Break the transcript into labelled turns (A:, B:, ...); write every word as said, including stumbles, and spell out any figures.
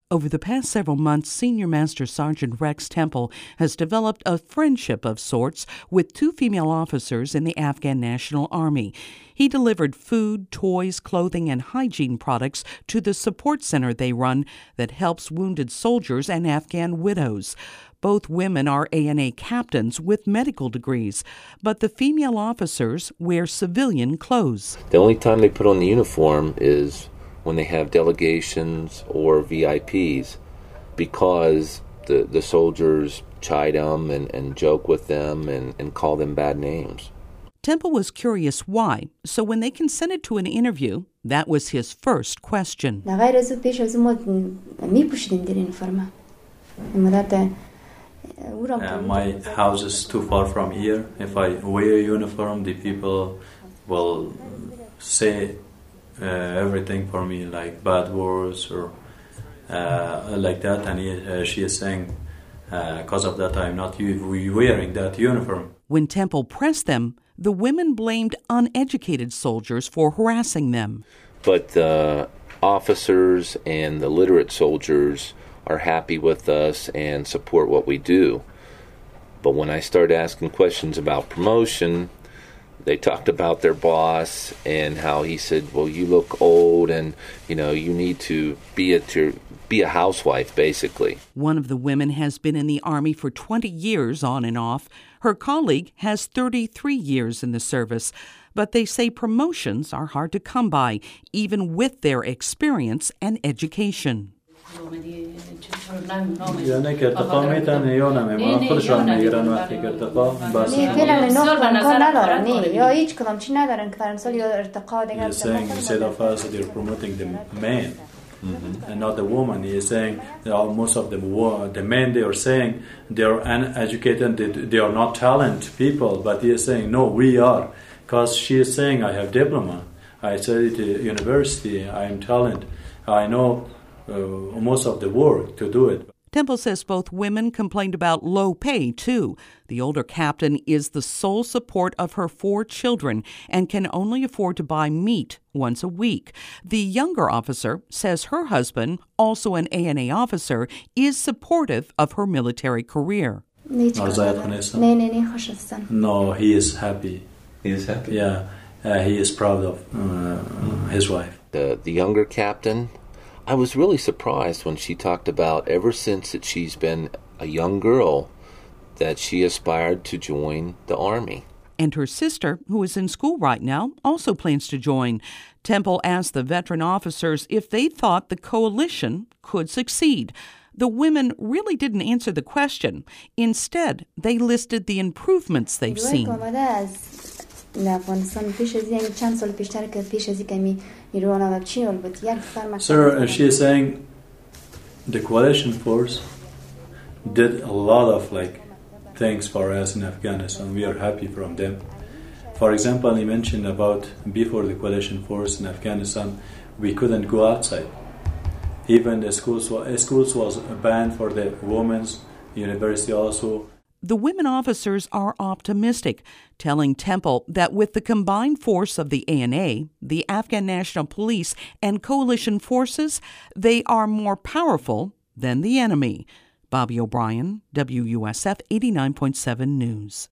A: Over the past several months, Senior Master Sergeant Rex Temple has developed a friendship of sorts with two female officers in the Afghan National Army. He delivered food, toys, clothing, and hygiene products to the support center they run that helps wounded soldiers and Afghan widows. Both women are A N A captains with medical degrees, but the female officers wear civilian clothes.
B: The only time they put on the uniform is when they have delegations or V I Ps, because the, the soldiers chide them and, and joke with them and, and call them bad names.
A: Temple was curious why, so when they consented to an interview, that was his first question.
C: Uh,
D: my house is too far from here. If I wear a uniform, the people will say uh, everything for me, like bad words or uh, like that. And he, uh, she is saying, because uh, of that, I'm not wearing that uniform.
A: When Temple pressed them, the women blamed uneducated soldiers for harassing them.
B: But the officers and the literate soldiers are happy with us and support what we do. But when I started asking questions about promotion, they talked about their boss and how he said, well, you look old and, you know, you need to be a, to be a housewife, basically.
A: One of the women has been in the Army for twenty years on and off. Her colleague has thirty-three years in the service. But they say promotions are hard to come by, even with their experience and education.
D: يعني كارتقاء ميتان يونا ما خودش راه میگیرن وقتی کارتقاء بس He's saying instead of us they're promoting the men mm-hmm. and not the woman. He is saying that most of the the men they are saying they are uneducated, they, they are not talent people, but he is saying no, we are, because she is saying I have diploma, I studied at university, I am talent, I know Uh, most of the work to do it.
A: Temple says both women complained about low pay, too. The older captain is the sole support of her four children and can only afford to buy meat once a week. The younger officer says her husband, also an A N A officer, is supportive of her military career.
D: No, he is happy.
B: He is happy?
D: Yeah, uh, he is proud of uh, his wife.
B: The, the younger captain, I was really surprised when she talked about ever since that she's been a young girl that she aspired to join the Army.
A: And her sister, who is in school right now, also plans to join. Temple asked the veteran officers if they thought the coalition could succeed. The women really didn't answer the question. Instead, they listed the improvements they've seen.
D: Sir, she is saying the coalition force did a lot of like things for us in Afghanistan. We are happy from them. For example, he mentioned about before the coalition force in Afghanistan, we couldn't go outside. Even the schools, schools was banned for the women's university also.
A: The women officers are optimistic, telling Temple that with the combined force of the A N A, the Afghan National Police, and coalition forces, they are more powerful than the enemy. Bobby O'Brien, W U S F eighty-nine point seven News.